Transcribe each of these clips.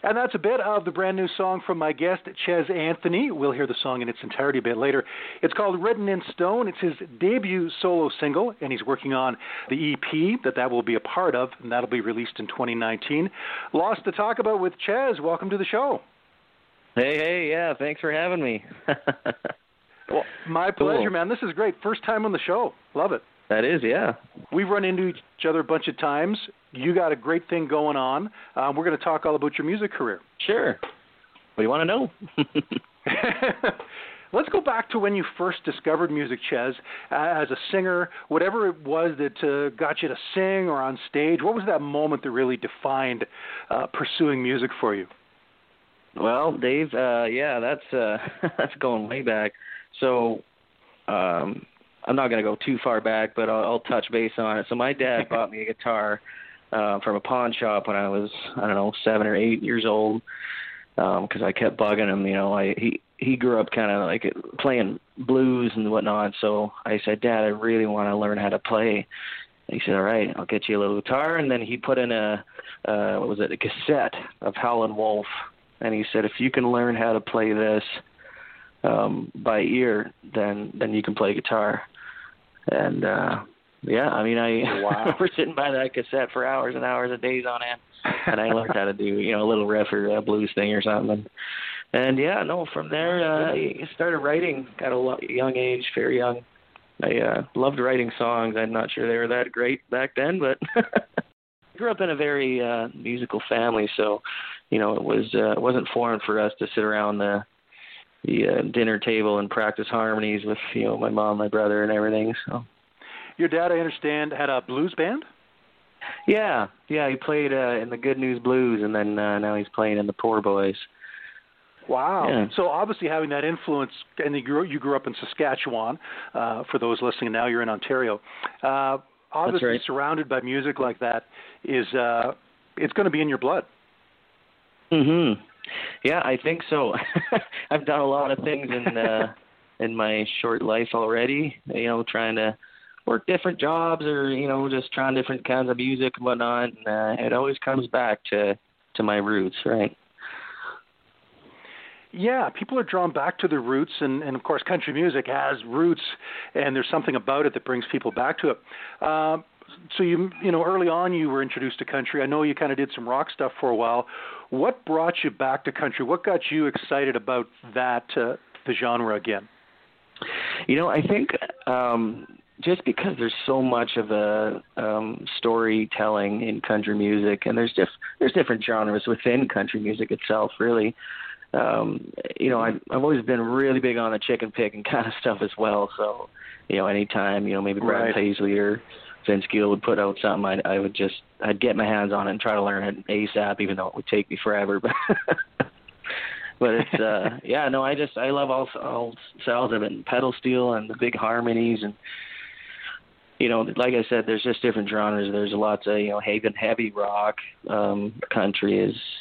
And that's a bit of the brand new song from my guest, Ches Anthony. We'll hear the song in its entirety a bit later. It's called Written in Stone. It's his debut solo single, and he's working on the EP that will be a part of, and that'll be released in 2019. Lots to talk about with Ches. Welcome to the show. Hey, yeah, thanks for having me. Well, my pleasure, man. This is great. First time on the show. Love it. That is, yeah. We've run into each other a bunch of times. You got a great thing going on. We're going to talk all about your music career. Sure. What do you want to know? Let's go back to when you first discovered music, Ches, as a singer, whatever it was that got you to sing or on stage. What was that moment that really defined pursuing music for you? Well, Dave, that's going way back. So I'm not going to go too far back, but I'll touch base on it. So my dad bought me a guitar from a pawn shop when I was, 7 or 8 years old, because I kept bugging him. He grew up kind of like playing blues and whatnot. So I said, Dad, I really want to learn how to play. And he said, all right, I'll get you a little guitar. And then he put in a cassette of Howlin' Wolf. And he said, if you can learn how to play this by ear, then you can play guitar. And wow. I remember sitting by that cassette for hours and hours and days on end, and I learned how to do a little riff or a blues thing or something. And from there I started writing at a young age, very young. I loved writing songs. I'm not sure they were that great back then, but I grew up in a very musical family, so it wasn't foreign for us to sit around the dinner table and practice harmonies with my mom, my brother, and everything. So, your dad, I understand, had a blues band? Yeah, he played in the Good News Blues, and then now he's playing in the Poor Boys. Wow. Yeah. So obviously having that influence, and you grew up in Saskatchewan, for those listening, now you're in Ontario. Obviously That's right. Surrounded by music like that is it's going to be in your blood. Mm-hmm. Yeah, I think so. I've done a lot of things in my short life already, trying to work different jobs or, just trying different kinds of music and whatnot. And it always comes back to my roots, right? Yeah, people are drawn back to their roots, and of course country music has roots, and there's something about it that brings people back to it. So early on you were introduced to country. I know you kind of did some rock stuff for a while. What brought you back to country? What got you excited about that, the genre again? I think just because there's so much of a storytelling in country music, and there's different genres within country music itself, really. I've always been really big on the chicken picking kind of stuff as well. So, anytime, maybe Brad Paisley or Vince Gill would put out something, I'd get my hands on it and try to learn it ASAP, even though it would take me forever. But it's, I love all styles of it, and pedal steel and the big harmonies. And, like I said, there's just different genres. There's lots of, heavy rock, country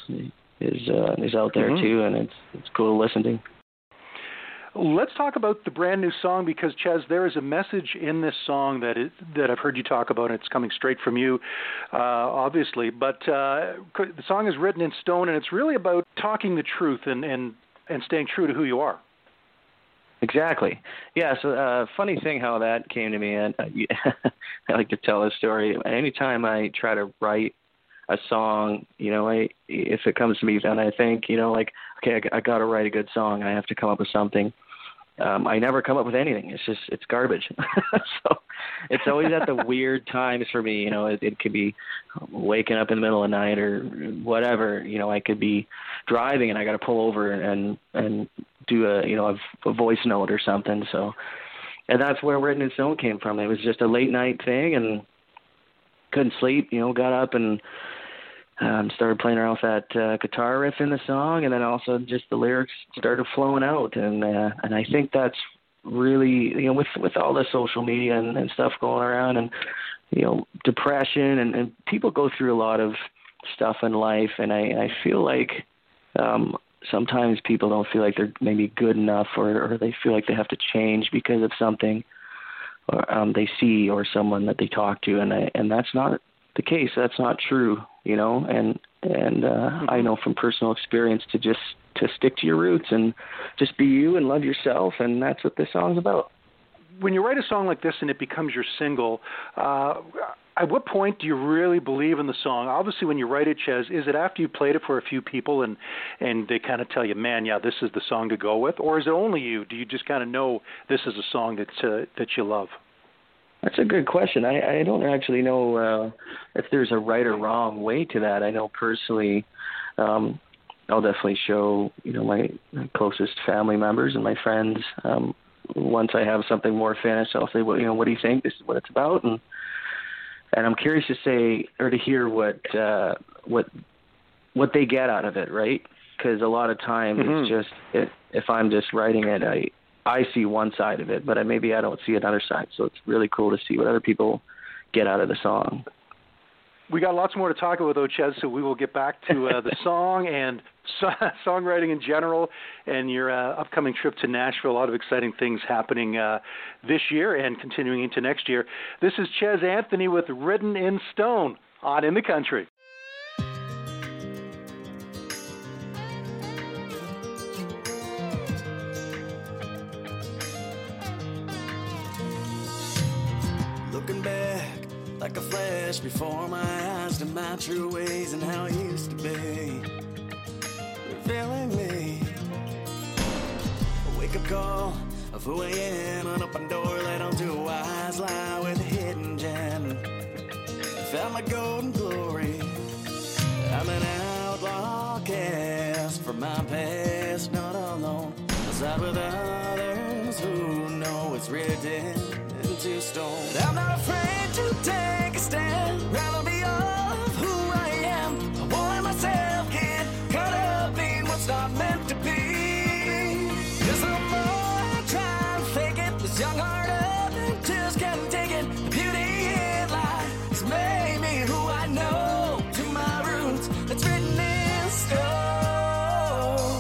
is out there too, and it's cool to listen to. Let's talk about the brand new song, because Ches, there is a message in this song that I've heard you talk about, and it's coming straight from you, obviously. But the song is Written in Stone, and it's really about talking the truth and staying true to who you are. Exactly. Yeah. So funny thing how that came to me, and I like to tell this story. Anytime I try to write a song, if it comes to me, then I think, okay, I got to write a good song, and I have to come up with something. I never come up with anything. It's garbage. So it's always at the weird times for me. It could be waking up in the middle of the night or whatever. I could be driving and I got to pull over and do a voice note or something. So, and that's where Written in Stone came from. It was just a late night thing and couldn't sleep. Got up and started playing around with that guitar riff in the song, and then also just the lyrics started flowing out. And I think that's really, with all the social media and stuff going around, and depression, and people go through a lot of stuff in life, and I feel like sometimes people don't feel like they're maybe good enough, or they feel like they have to change because of something or they see or someone that they talk to, and that's not the case. That's not true, you know. And I know from personal experience to stick to your roots and just be you and love yourself, and that's what this song's about. When you write a song like this and it becomes your single, at what point do you really believe in the song? Obviously, when you write it, Ches, is it after you played it for a few people and they kind of tell you, man, yeah, this is the song to go with? Or is it only you? Do you just kind of know this is a song that you love? That's a good question. I don't actually know if there's a right or wrong way to that. I know personally, I'll definitely show, you know, my closest family members and my friends. Once I have something more finished, I'll say, well, you know, what do you think? This is what it's about, and I'm curious to say or to hear what they get out of it, right? Because a lot of times it's just if I'm just writing it, I see one side of it, but maybe I don't see another side. So it's really cool to see what other people get out of the song. We got lots more to talk about, though, Ches, so we will get back to the song and songwriting in general and your upcoming trip to Nashville. A lot of exciting things happening this year and continuing into next year. This is Ches Anthony with Written in Stone on In the Country. Looking back like a flash before my eyes to my true ways and how it used to be, revealing me a wake-up call of who I am, an open door led onto a wise lie with a hidden gem. Found my golden glory. I'm an outlaw cast from my past, not alone. I side with others who know it's written into stone. I'm not afraid to take a stand, rather be of who I am. I won't let myself get caught up in what's not meant to be. 'Cause the more I try and fake it, this young heart up and just can't take it. The beauty in life has made me who I know. To my roots, that's written in stone.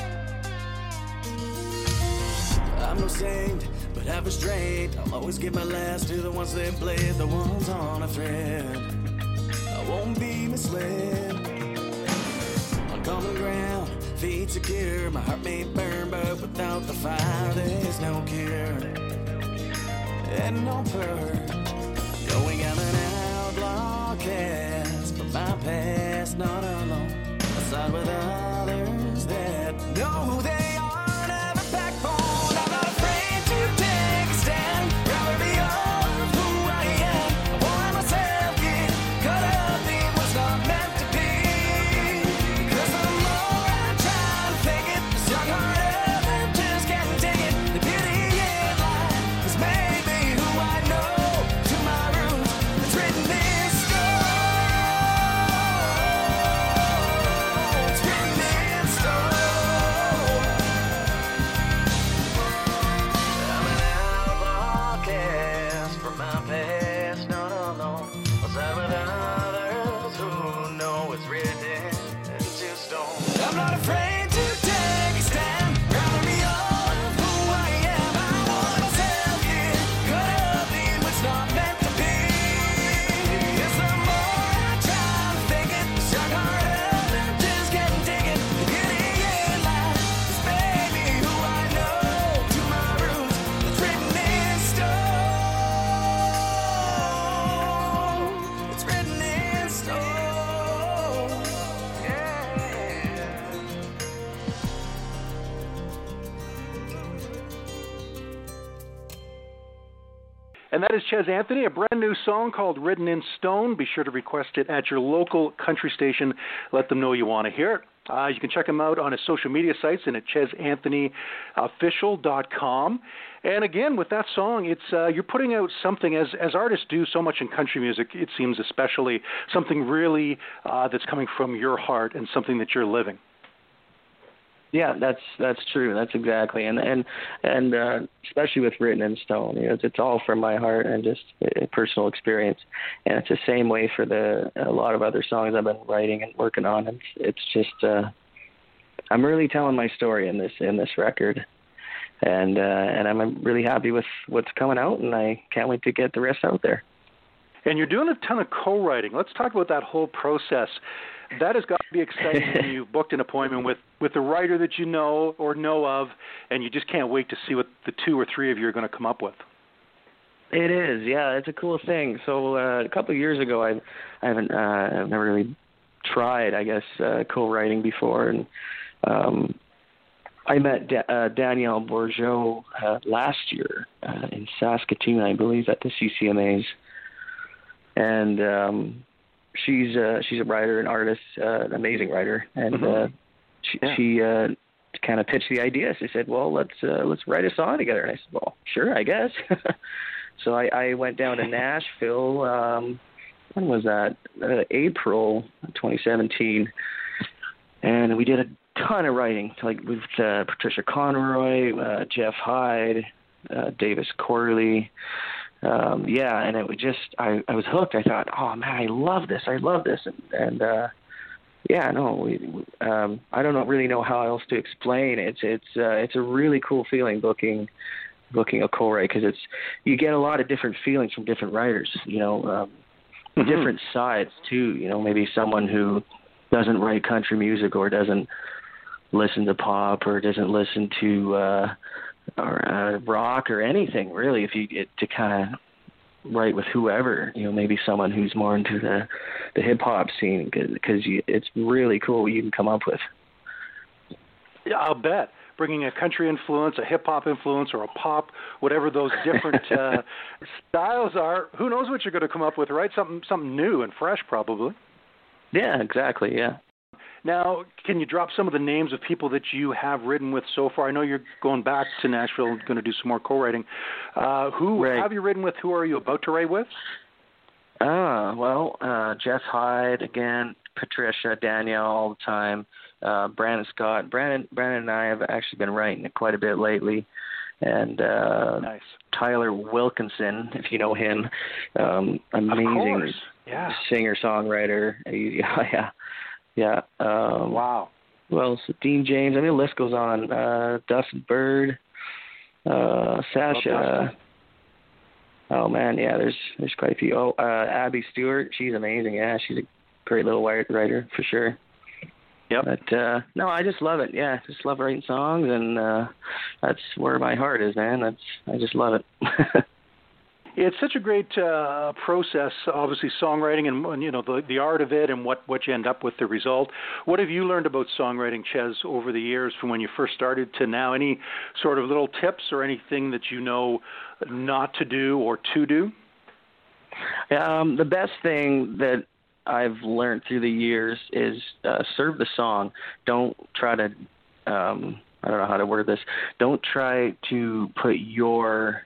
I'm no saint, but have restraint. I'll always give my last to the ones that bled, the ones on a thread. I won't be misled. On common ground, feet secure. My heart may burn, but without the fire, there's no cure and no purge. Knowing I'm an outlaw cast from my past, not alone. I side with others that know they aren't ever backbone. I'm not afraid to take a stand, rather be of who I am. I won't let myself get caught up in what's not meant to be. 'Cause the more I try and fake it, this young heart up and just can't take it. The beauty in life has made me who I know. To my roots, it's written in stone. It's written in stone. I'm an outlaw cast from my past, not alone. I'll side with others who know it's written into stone. I'm not afraid to take a stand, rather be of who I am. I won't let myself get caught up in what's not meant to be. 'Cause the more I try and fake it, this young heart up and just can't take it. The beauty in life has made me who I know. To my roots, it's written in stone. It's written in stone. Yeah. And that is Ches Anthony, a brand new song called Written in Stone. Be sure to request it at your local country station. Let them know you want to hear it. You can check him out on his social media sites and at chesanthonyofficial.com. And again, with that song, it's you're putting out something, as artists do so much in country music, it seems especially, something really that's coming from your heart and something that you're living. Yeah, that's true. That's exactly, and especially with Written in Stone, you know, it's all from my heart and just a personal experience. And it's the same way for a lot of other songs I've been writing and working on. And it's just I'm really telling my story in this record, and I'm really happy with what's coming out, and I can't wait to get the rest out there. And you're doing a ton of co-writing. Let's talk about that whole process. That has got to be exciting when you've booked an appointment with a writer that you know or know of, and you just can't wait to see what the 2 or 3 of you are going to come up with. It is, yeah. It's a cool thing. So a couple of years ago, I've never really tried, I guess, co-writing before, and I met Danielle Bourgeau last year in Saskatoon, I believe, at the CCMAs, and she's a writer, an artist, an amazing writer, and she kind of pitched the idea. She said, "Well, let's write a song together." And I said, "Well, sure, I guess." So I went down to Nashville. When was that? April 2017, and we did a ton of writing, like with Patricia Conroy, Jeff Hyde, Davis Corley. And it was just, I was hooked. I thought, oh man, I love this. And I don't really know how else to explain it. It's a really cool feeling booking a co-write, because you get a lot of different feelings from different writers, different sides too, maybe someone who doesn't write country music or doesn't listen to pop or doesn't listen to rock or anything really. If you get to kind of write with whoever, maybe someone who's more into the hip hop scene, because it's really cool what you can come up with. Yeah, I'll bet. Bringing a country influence, a hip-hop influence, or a pop, whatever those different styles are, who knows what you're going to come up with, right? Something new and fresh, probably. Yeah, exactly, yeah. Now, can you drop some of the names of people that you have written with so far? I know you're going back to Nashville and going to do some more co-writing. Who have you written with? Who are you about to write with? Jeff Hyde, again, Patricia, Danielle all the time. Brandon Scott. Brandon and I have actually been writing quite a bit lately. And nice. Tyler Wilkinson, if you know him, amazing singer-songwriter. Yeah. Wow. Well, Dean James. I mean, the list goes on. Dustin Bird, Sasha. Oh man, yeah. There's quite a few. Abby Stewart. She's amazing. Yeah, she's a great little writer for sure. Yep. But no, I just love it. Yeah, just love writing songs, and that's where my heart is, man. I just love it. It's such a great process, obviously, songwriting and the art of it and what you end up with, the result. What have you learned about songwriting, Ches, over the years from when you first started to now? Any sort of little tips or anything that you know not to do or to do? The best thing that I've learned through the years is serve the song. Don't try to, I don't know how to word this, don't try to put your,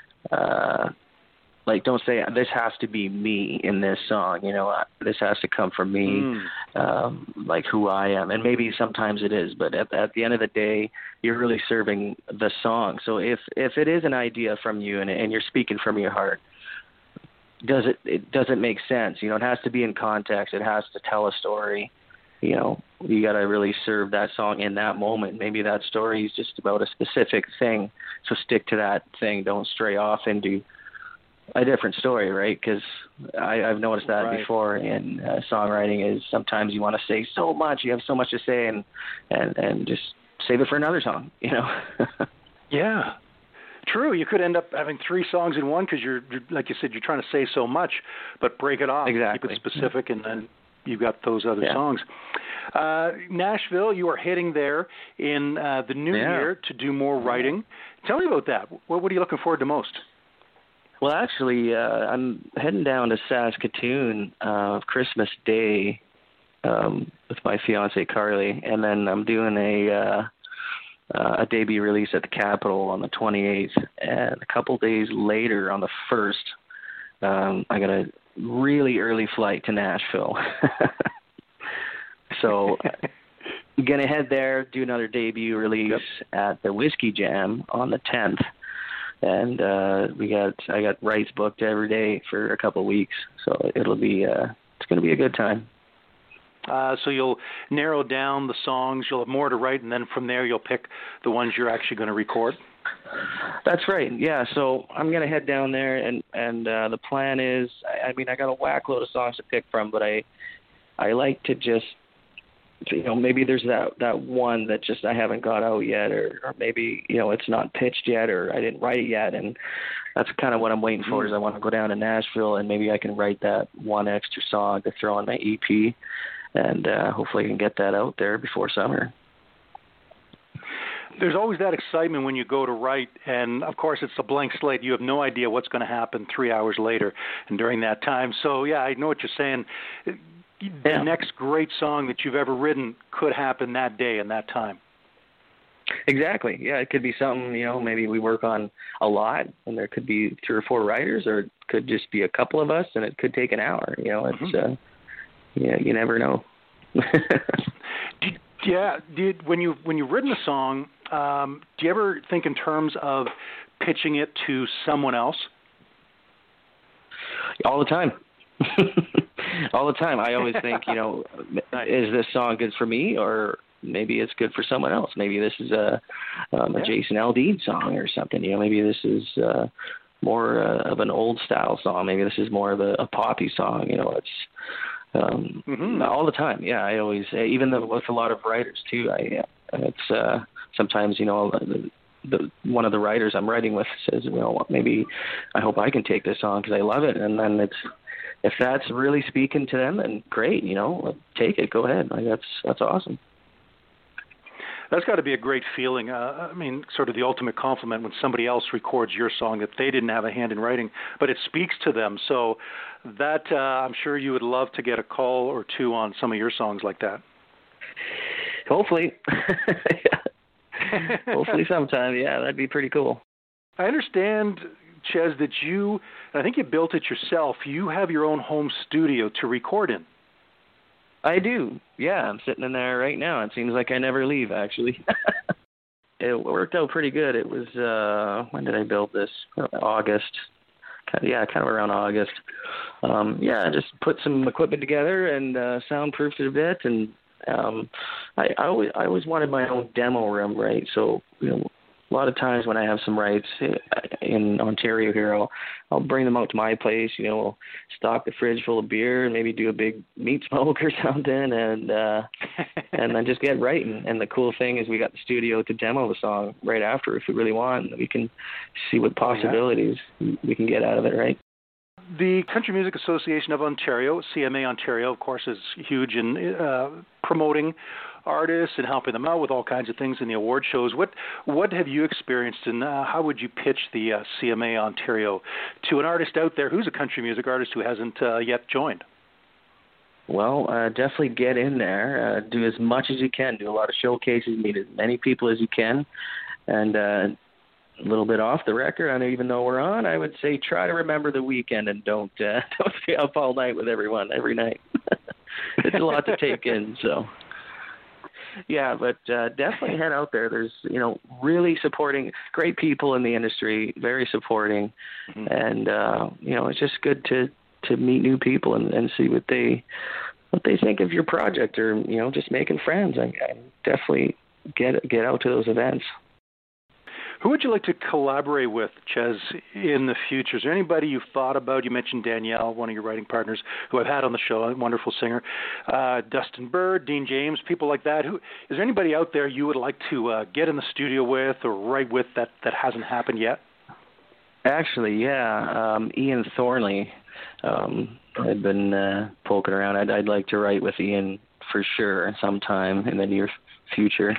don't say this has to be me in this song, this has to come from me, like who I am. And maybe sometimes it is, but at the end of the day, you're really serving the song. So if it is an idea from you and you're speaking from your heart, it doesn't make sense. It has to be in context. It has to tell a story. You got to really serve that song in that moment. Maybe that story is just about a specific thing. So stick to that thing. Don't stray off into a different story, right? Because I've noticed that before in songwriting is sometimes you want to say so much. You have so much to say and just save it for another song, Yeah. True. You could end up having 3 songs in one because you're, like you said, you're trying to say so much, but break it off, exactly. Keep it specific, and then you've got those other songs. Nashville, you are heading there in the new year to do more writing. Tell me about that. What are you looking forward to most? Well, actually, I'm heading down to Saskatoon Christmas Day with my fiancée Carly, and then I'm doing a debut release at the Capitol on the 28th, and a couple days later on the 1st, I got a really early flight to Nashville. So I'm going to head there, do another debut release at the Whiskey Jam on the 10th, and I got rights booked every day for a couple of weeks, so it's going to be a good time. So you'll narrow down the songs, you'll have more to write, and then from there you'll pick the ones you're actually going to record? That's right. Yeah. So I'm gonna head down there, and the plan is, I mean, I got a whack load of songs to pick from, but I like to just, maybe there's that one that just I haven't got out yet, or maybe it's not pitched yet, or I didn't write it yet, and that's kind of what I'm waiting for. Is I want to go down to Nashville, and maybe I can write that one extra song to throw on my EP, and hopefully I can get that out there before summer. There's always that excitement when you go to write, and of course it's a blank slate. You have no idea what's going to happen 3 hours later and during that time. So yeah, I know what you're saying. The next great song that you've ever written could happen that day and that time. Exactly. Yeah, it could be something, maybe we work on a lot, and there could be 3 or 4 writers, or it could just be a couple of us, and it could take an hour. It's you never know. Yeah. When you've written a song, do you ever think in terms of pitching it to someone else? All the time. All the time. I always think, is this song good for me, or maybe it's good for someone else? Maybe this is a Jason Aldean song or something. Maybe this is more of an old style song. Maybe this is more of a poppy song. It's all the time. Yeah, I always, even with a lot of writers too. It's sometimes one of the writers I'm writing with says, maybe I hope I can take this song because I love it, and then if that's really speaking to them, then great. Take it, go ahead. That's awesome. That's got to be a great feeling. I mean, sort of the ultimate compliment when somebody else records your song that they didn't have a hand in writing, but it speaks to them. So that I'm sure you would love to get a call or two on some of your songs like that. Hopefully. Hopefully sometime. Yeah, that'd be pretty cool. I understand, Ches, that I think you built it yourself. You have your own home studio to record in. I do. Yeah, I'm sitting in there right now. It seems like I never leave, actually. It worked out pretty good. It was, when did I build this? August. Kind of around August. Just put some equipment together and soundproofed it a bit. And I always wanted my own demo room, right? So, a lot of times when I have some rights in Ontario here, I'll bring them out to my place. We'll stock the fridge full of beer and maybe do a big meat smoke or something, and then just get writing. And the cool thing is we got the studio to demo the song right after if we really want. We can see what possibilities we can get out of it, right? The Country Music Association of Ontario, CMA Ontario, of course, is huge in promoting artists and helping them out with all kinds of things in the award shows. What have you experienced, and how would you pitch the CMA Ontario to an artist out there who's a country music artist who hasn't yet joined? Well, definitely get in there. Do as much as you can. Do a lot of showcases. Meet as many people as you can. And a little bit off the record, I know even though we're on, I would say try to remember the weekend and don't stay up all night with everyone every night. It's a lot to take in, so... Yeah, but definitely head out there. There's, really supporting, great people in the industry, very supporting, and it's just good to meet new people and see what they think of your project, or just making friends. I definitely get out to those events. Who would you like to collaborate with, Ches, in the future? Is there anybody you've thought about? You mentioned Danielle, one of your writing partners, who I've had on the show, a wonderful singer. Dustin Bird, Dean James, people like that. Is there anybody out there you would like to get in the studio with or write with that hasn't happened yet? Actually, yeah. Ian Thornley. I've been poking around. I'd like to write with Ian for sure sometime in the near future.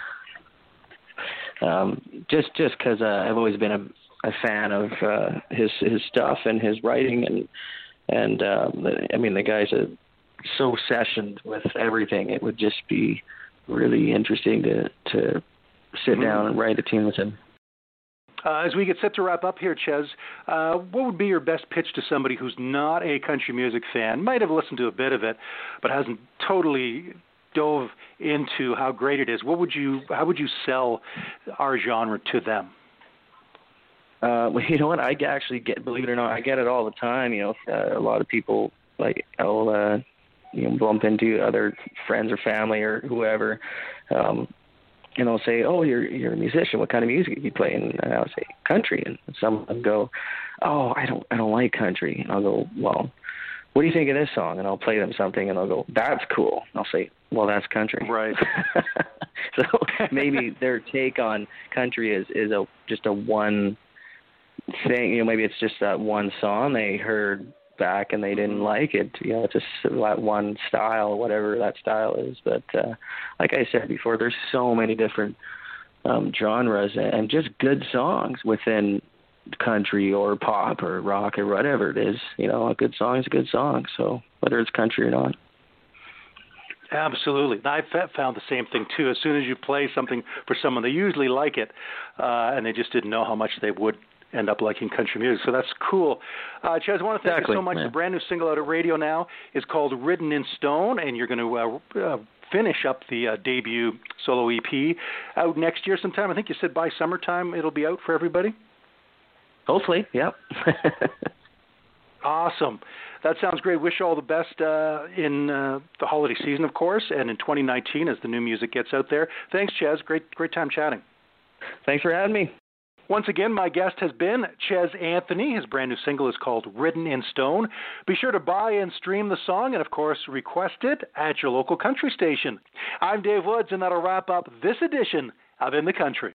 Just because I've always been a fan of his stuff and his writing, and I mean, the guy's so sessioned with everything. It would just be really interesting to sit down and write a tune with him. As we get set to wrap up here, Ches, what would be your best pitch to somebody who's not a country music fan, might have listened to a bit of it, but hasn't totally dove into how great it is? How would you sell our genre to them? Well, you know what? I actually believe it or not, I get it all the time. A lot of people, like, I'll bump into other friends or family or whoever, and they'll say, "Oh, you're a musician. What kind of music do you play?" And I'll say, "Country." And some of them go, "Oh, I don't like country." And I'll go, "Well, what do you think of this song?" And I'll play them something, and they'll go, "That's cool." And I'll say, "Well, that's country." Right. So maybe their take on country is just a one thing. Maybe it's just that one song they heard back and they didn't like it. It's just that one style, whatever that style is. But like I said before, there's so many different genres and just good songs within country or pop or rock or whatever it is. A good song is a good song. So whether it's country or not. Absolutely. I've found the same thing, too. As soon as you play something for someone, they usually like it, and they just didn't know how much they would end up liking country music. So that's cool. Chaz, I want to thank you so much. Yeah. The brand new single out at radio now is called Written in Stone, and you're going to finish up the debut solo EP out next year sometime. I think you said by summertime it'll be out for everybody? Hopefully, yep. Awesome. That sounds great. Wish you all the best in the holiday season, of course, and in 2019 as the new music gets out there. Thanks, Chaz. Great time chatting. Thanks for having me. Once again, my guest has been Ches Anthony. His brand new single is called Written in Stone. Be sure to buy and stream the song and, of course, request it at your local country station. I'm Dave Woods, and that'll wrap up this edition of In the Country.